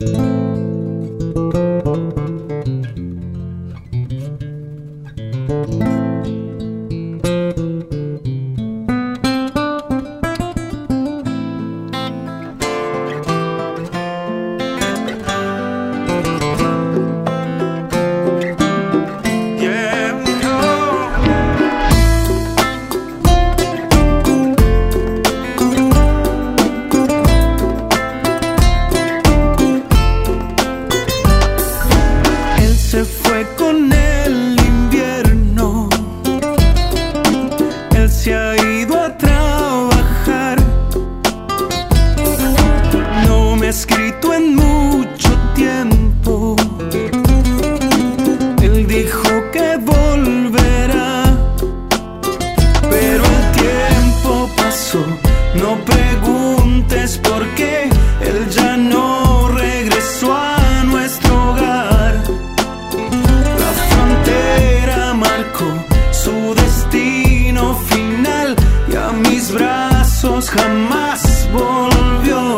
Se fue con el invierno, él se ha ido a trabajar, no me ha escrito en mucho tiempo, él dijo que volverá, pero el tiempo pasó, no preguntes por qué, él ya no regresó a nuestro hogar. Su destino final y a mis brazos jamás volvió.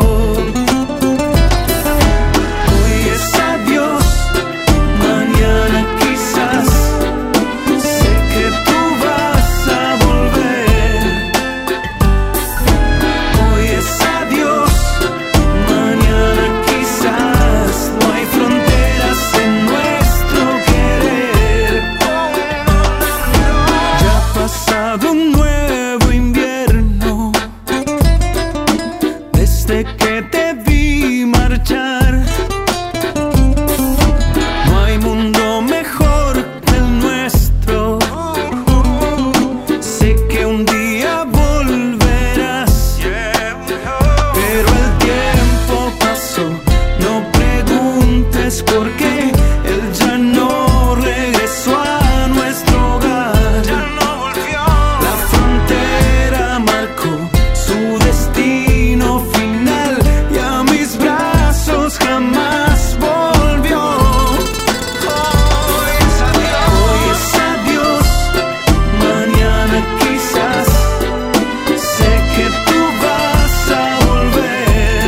Hoy es adiós, mañana quizás, sé que tú vas a volver. Hoy es adiós, mañana quizás, no hay fronteras en nuestro querer. Pasado un nuevo invierno desde que te vi marchar. No hay mundo mejor que el nuestro. Sé que un día volverás, pero el tiempo pasó. No preguntes por qué, él ya no regresó a nuestro hogar. Su destino final y a mis brazos jamás volvió. Hoy es adiós, mañana quizás, sé que tú vas a volver.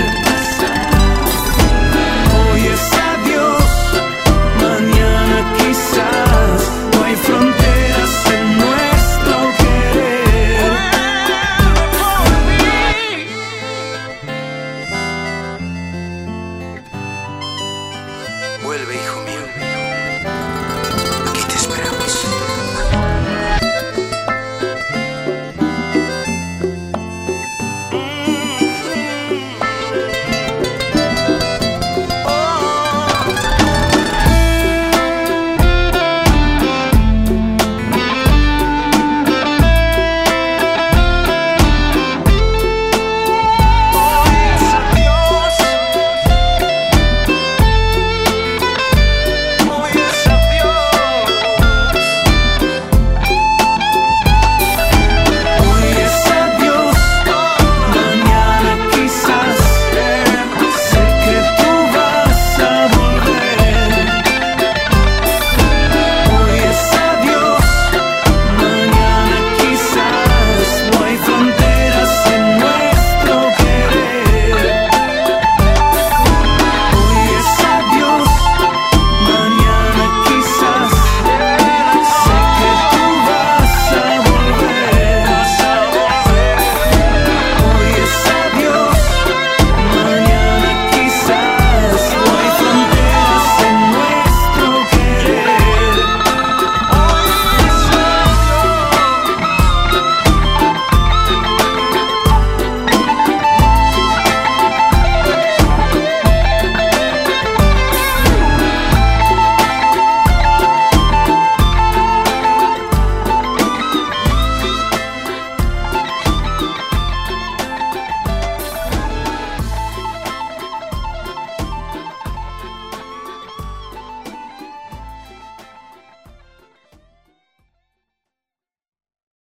Hoy es adiós, mañana quizás, no hay fronteras en nuestro querer. Vuelve, hijo mío.